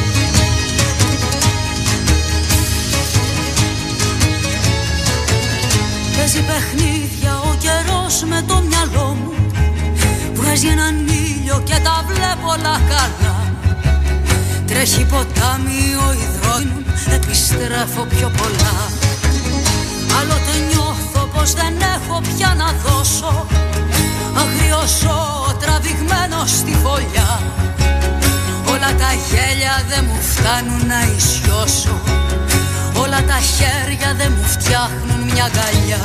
Παίζει παιχνίδια ο καιρός με το μυαλό μου, βγάζει έναν ήλιο και τα βλέπω όλα καλά. Τρέχει ποτάμι ο υδρόινων, επιστρέφω πιο πολλά. Άλλοτε νιώθω πως δεν έχω πια να δώσω, αγριώσω τραβηγμένο στη φωλιά. Όλα τα γέλια δεν μου φτάνουν να ισιώσω, όλα τα χέρια δεν μου φτιάχνουν μια αγκαλιά.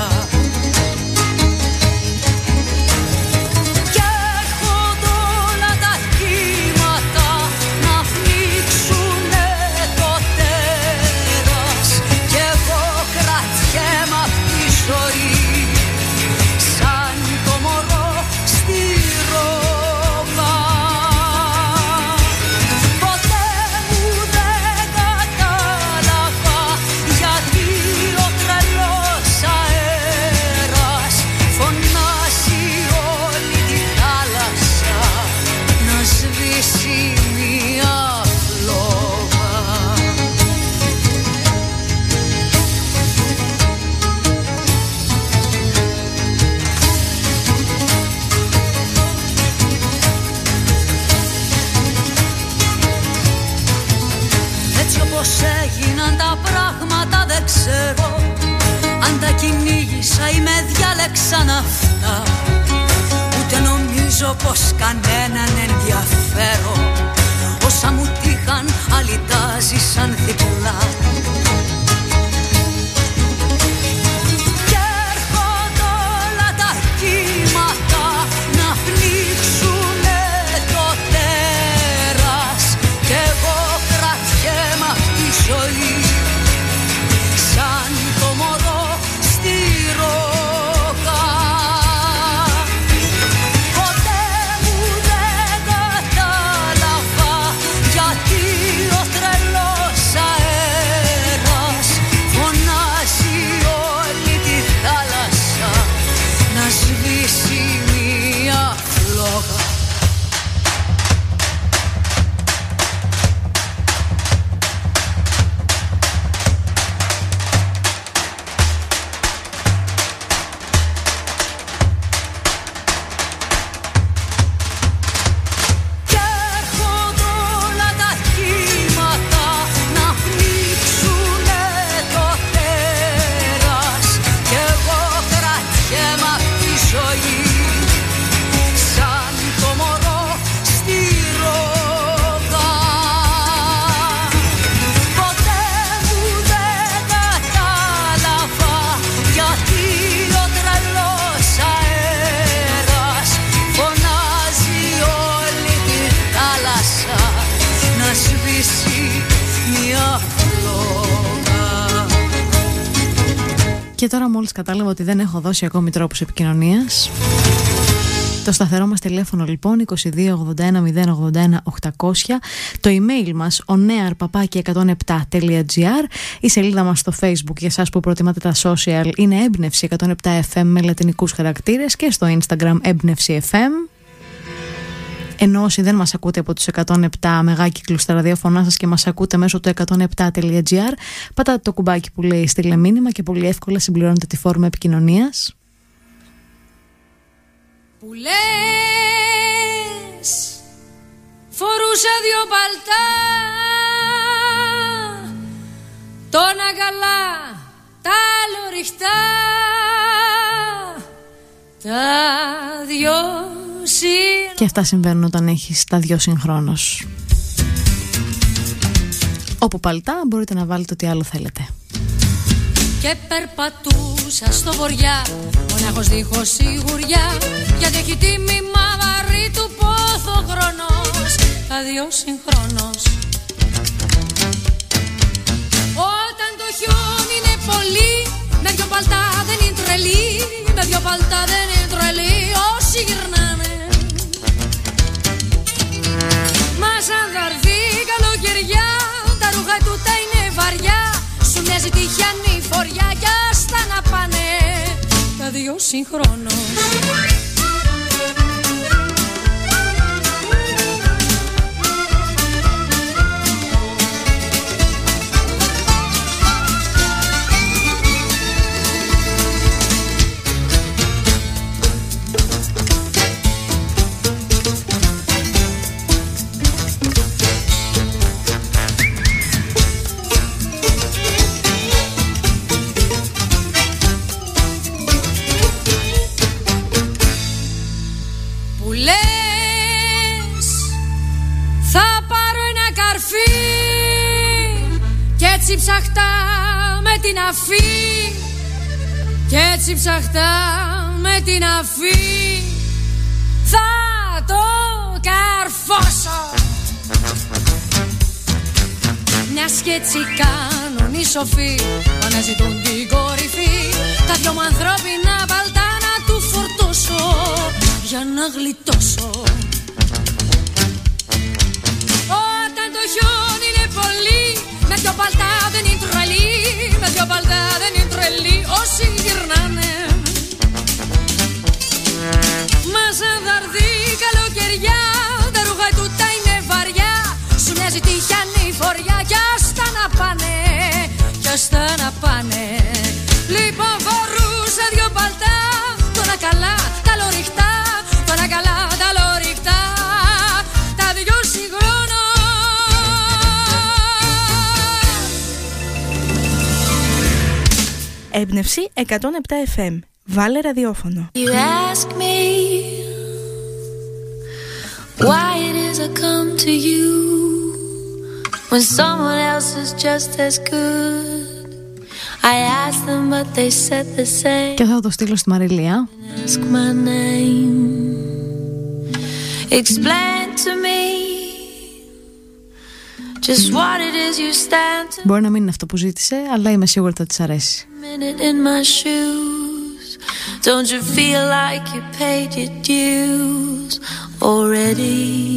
ξέρω αν τα κυνήγησα ή με διάλεξαν αυτά. Ούτε νομίζω πως κανέναν ενδιαφέρω. Όσα μου τύχαν άλλοι τα ζήσαν διπλά. Και έρχονται όλα τα κύματα να πνίξουνε το τέρας. Κι εγώ κρατιέμαι απ' τη ζωή σαν το μωρό στη ρόκα. Ποτέ μου δεν κατάλαβα γιατί ο τρελός αέρας φωνάζει όλη τη θάλασσα να σβήσει μια φλόγα. Και τώρα μόλις κατάλαβα ότι δεν έχω δώσει ακόμη τρόπους επικοινωνίας. Το σταθερό μας τηλέφωνο λοιπόν είκοσι δύο ογδόντα ένα μηδέν ογδόντα ένα οκτακόσια. Το email μας onear παπάκι εκατόν επτά τελεία τζι άρ. Η σελίδα μας στο Facebook για εσάς που προτιμάτε τα social είναι έμπνευση εκατόν επτά εφ εμ με λατινικούς χαρακτήρες και στο Instagram έμπνευση εφ εμ. Ενώ όσοι δεν μας ακούτε από τους εκατόν επτά μεγάκυκλους στα ραδιόφωνά σας και μας ακούτε μέσω του εκατόν επτά τελεία τζι άρ, πατάτε το κουμπάκι που λέει στείλε μήνυμα και πολύ εύκολα συμπληρώνετε τη φόρμα επικοινωνίας. Που λες φορούσα δυο παλτά, τόνα καλά, τα άλλο ριχτά, τα δυο συν... Και αυτά συμβαίνουν όταν έχεις τα δυο συγχρόνως. Όπου παλτά μπορείτε να βάλετε ό,τι άλλο θέλετε. Και περπατούσα στο βοριά, μονάχος δίχως σιγουριά, γιατί έχει τίμημα βαρύ του πόθο χρόνος, τα δυο συγχρόνως. Όταν το χιόνι είναι πολύ, με δυο παλτά δεν είναι τρελή, με δυο παλτά δεν είναι τρελή, όσοι γυρνάνε. Μα σαν θα έρθει καλοκαιριά, τα ρούχα του τα είναι βαριά, σου μοιάζει τυχιανή φοριά κι άστα να πάνε τα δυο συγχρόνως. Έτσι ψαχτά με την αφή, κι έτσι ψαχτά με την αφή θα το καρφώσω. Μιας κι έτσι κάνουν οι σοφοί που αναζητούν την κορυφή, τα δυο μου ανθρώπινα παλτά να του φορτώσω για να γλιτώσω. Όταν το χιόνι είναι πολύ, με δυο παλτά δεν είναι τρελή, με δυο παλτά δεν είναι τρελή, όσοι γυρνάνε. Μα σαν θα έρθει καλοκαιριά, τα ρούχα του τα είναι βαριά, σου μοιάζει τυχιανή φοριά κι άστα να πάνε, κι άστα να πάνε. Λοιπόν φορούσα δυο παλτά, τώρα καλά, τα λοριχτά, τώρα καλά, τα λοριχτά, τα δυο συγχρόνως. Έμπνευση εκατόν επτά εφ εμ. Βάλε ραδιόφωνο. You ask me why it is I come to you when someone else is just as good. I asked them but they said the same. Και θα το στείλω στη Μαριλία. Ask my name. Explain to me just what it is you stand to. Μπορεί να μην είναι αυτό που ζήτησε, αλλά είμαι σίγουρη ότι θα της αρέσει. Minute in my shoes. Don't you feel like you paid your dues already?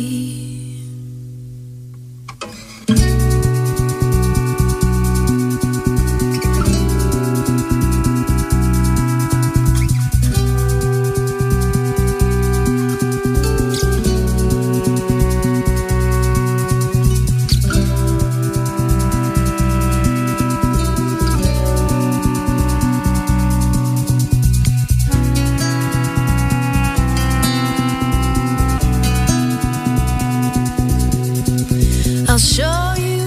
I'll show you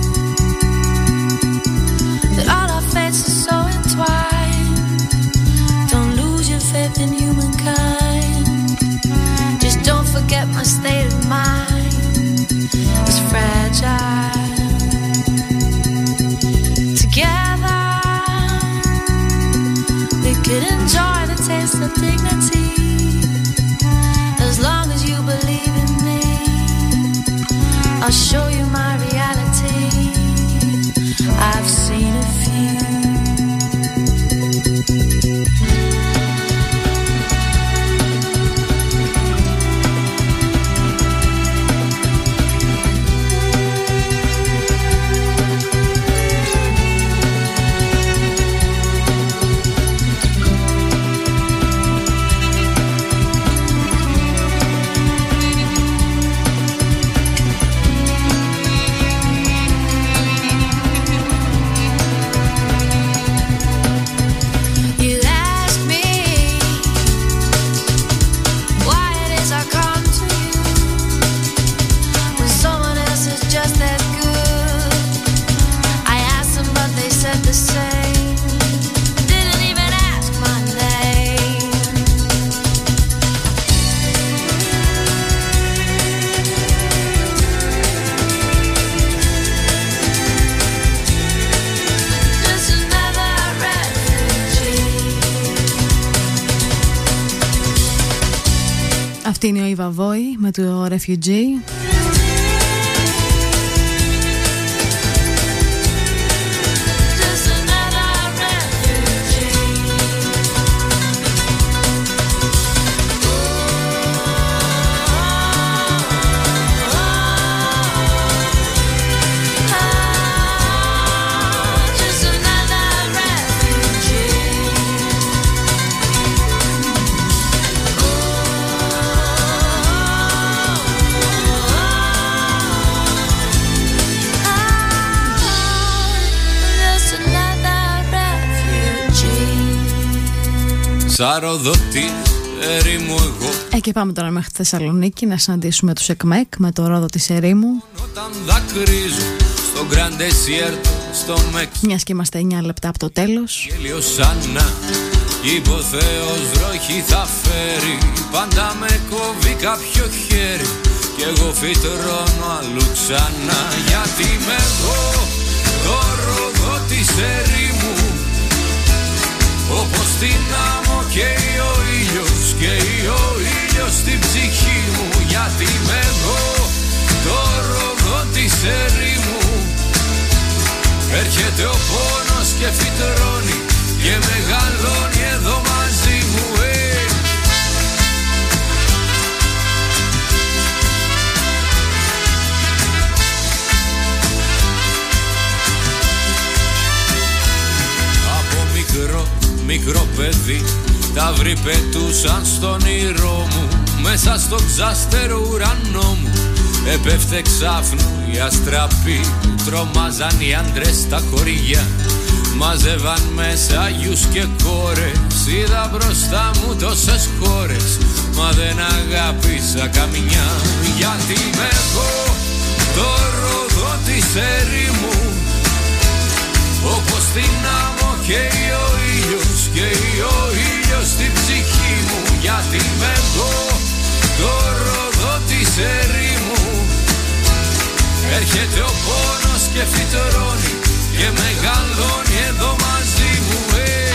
that all our fates are so entwined. Don't lose your faith in humankind. Just don't forget my state of mind is fragile. Together we could enjoy the taste of dignity as long as you believe in me. I'll show you my reality. I've seen a few. Αυτή είναι ο Ιβα Βόη με το Refugee. Σαροδότης ερήμου εγώ. Ε, και πάμε τώρα μέχρι τη Θεσσαλονίκη να συναντήσουμε τους ΕΚΜΕΚ με το ρόδο της ερήμου. Όταν δακρύζω στο Grand Desierto, στο Μέξ. Μιας και είμαστε εννιά λεπτά από το τέλος. Γέλιο σάνα, υποθέως βροχή θα φέρει. Πάντα με κόβει κάποιο χέρι κι εγώ φυτρώνω αλλού ξανά. Γιατί είμαι εγώ το ρόδο της ερήμου, όπως την άμμο καίει ο ήλιος, καίει ο ήλιος στην ψυχή μου. Γιατί είμαι εγώ το ρόδο της ερήμου, έρχεται ο πόνος και φυτρώνει και μεγαλώνει εδώ μαζί μου. ε. Από μικρό μικρό παιδί τα βρει πετούσαν στον ήρω μου. Μέσα στο ξάστερο ουρανό μου έπεφτε ξάφνου η αστραπή. Τρομάζαν οι άντρες στα χωριά, μάζευαν μέσα αγιούς και κόρες. Είδα μπροστά μου τόσες χώρες, μα δεν αγάπησα καμιά. Γιατί είμαι εγώ το ρόδο της ερήμου, όπως την άμμο καίει ο ήλιος, φυτρώνει και μεγαλώνει εδώ μαζί μου. ε.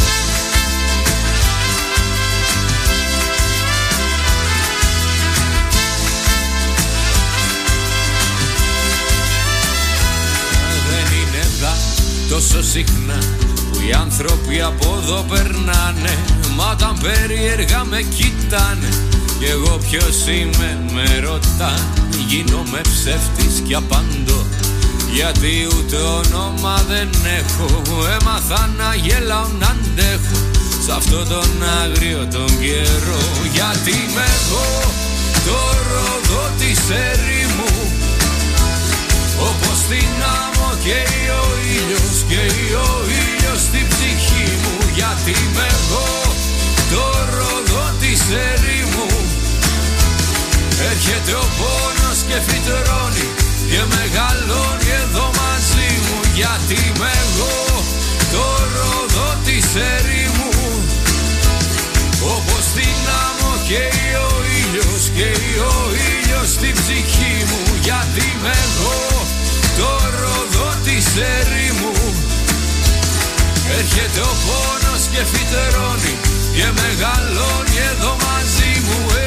Δεν είναι δα τόσο συχνά που οι άνθρωποι από εδώ περνάνε, μα όταν περίεργα με κοιτάνε κι εγώ ποιος είμαι με ρωτάν, γίνομαι ψεύτης κι απαντώ, γιατί ούτε όνομα δεν έχω, έμαθα να γελάω να αντέχω σ' αυτό τον άγριο τον καιρό. Γιατί είμαι εγώ το ροδό της ερήμου, όπως την άμμο καίει ο ήλιος, καίει ο ήλιος στην ψυχή μου. Γιατί είμαι εγώ το ροδό της ερήμου, έρχεται ο πόνος και φυτρώνει και μεγαλώνει εδώ μαζί μου. Γιατί είμαι εγώ το ροδό της ερήμου, όπως την άμμο καίει ο ήλιος, καίει ο ήλιος στην ψυχή μου. Γιατί είμαι εγώ το ροδό της ερήμου, έρχεται ο πόνος και φυτρώνει και μεγαλώνει εδώ μαζί μου. ε.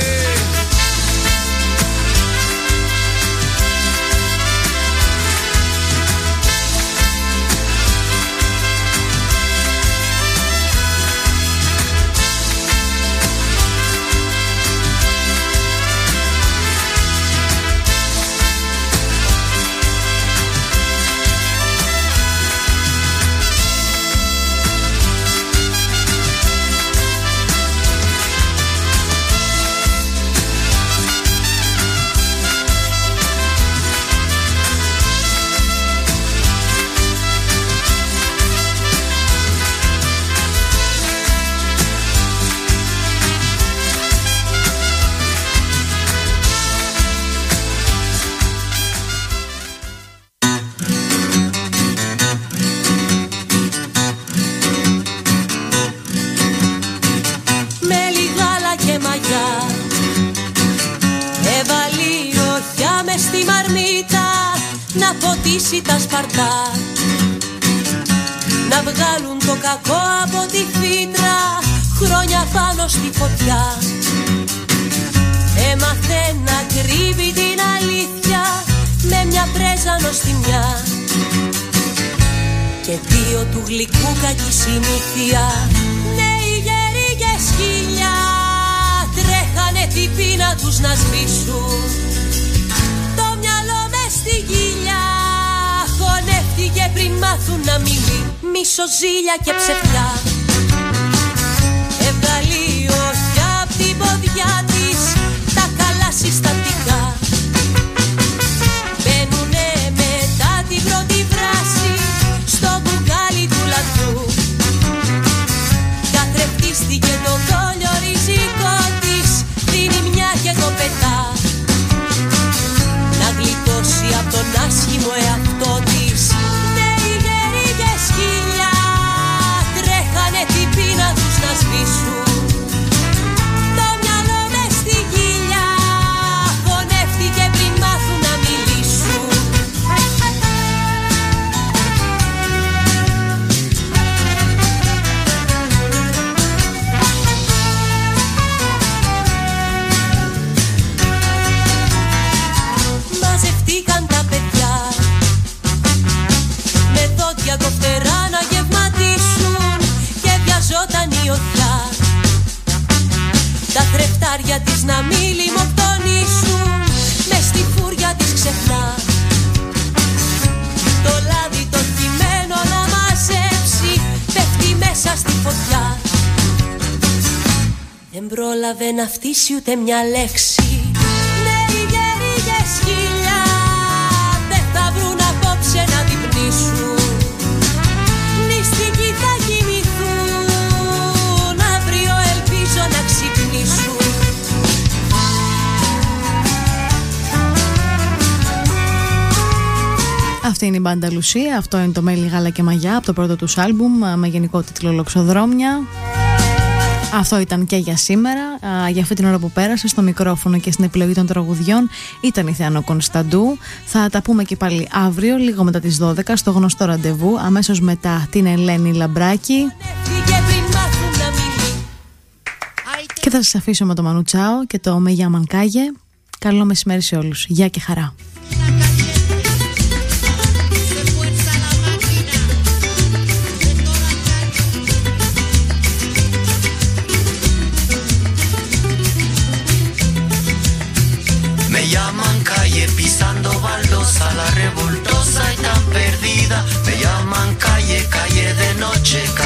Ποτίσει τα σπαρτά, να βγάλουν το κακό από τη φύτρα, χρόνια πάνω στη φωτιά. Έμαθε να κρύβει την αλήθεια με μια πρέζα νοστιμιά και δύο του γλυκού κακή συνήθεια. Νέοι γεροί και σκυλιά τρέχανε την πείνα τους να σβήσουν, το μυαλό μες στη κοιλιά χωνεύτηκε πριν μάθουν να μιλεί, μισοζήλια και ψευτιά. Έβγαλε οχιά απ' την ποδιά της τα καλά συστατικά, μπαίνουνε μετά την πρώτη βράση στο μπουκάλι του λαδιού. Καθρεφτίστηκε το δόλιο ριζικό της, δίνει μια και το πετά, να γλιτώσει απ' τον άσχημο εαυτό της. Νέοι γεροί και σκυλιά τρέχανε την πείνα τους να σβήσουν, το μυαλό μες στη κοιλιά χωνεύτηκε πριν μάθουν να μιλήσουν. Μαζευτήκαν τα παιδιά με δόντια κοφτερά να γευματίσουν και βιαζόταν η οδιά, τα θρεφτάρια της να μη λιμοκτονήσουν, μες στη φούρια της ξεχνά το λάδι το χυμένο να μαζέψει, πέφτει μέσα στη φωτιά. Δεν πρόλαβε να φτύσει ούτε μια λέξη. Νέοι γεροί και σκυλιά δεν θα βρουν απόψε να διπνήσουν, νηστικοί θα κοιμηθούν, αύριο ελπίζω να ξυπνήσουν. Αυτή είναι η μπάντα Λουσία, αυτό είναι το Μέλι, Γάλα και Μαγιά από το πρώτο τους άλμπουμ με γενικό τίτλο Λοξοδρόμια. Αυτό ήταν και για σήμερα. Α, για αυτή την ώρα που πέρασε στο μικρόφωνο και στην επιλογή των τραγουδιών ήταν η Θεάνο Κωνσταντού. Θα τα πούμε και πάλι αύριο, λίγο μετά τις δώδεκα, στο γνωστό ραντεβού. Αμέσως μετά την Ελένη Λαμπράκη. Και θα σας αφήσω με το Μανου Τσάο και το Με Llaman Calle. Καλό μεσημέρι σε όλους. Γεια και χαρά. Me llaman calle pisando baldosa, la revoltosa y tan perdida. Me llaman calle, calle de noche.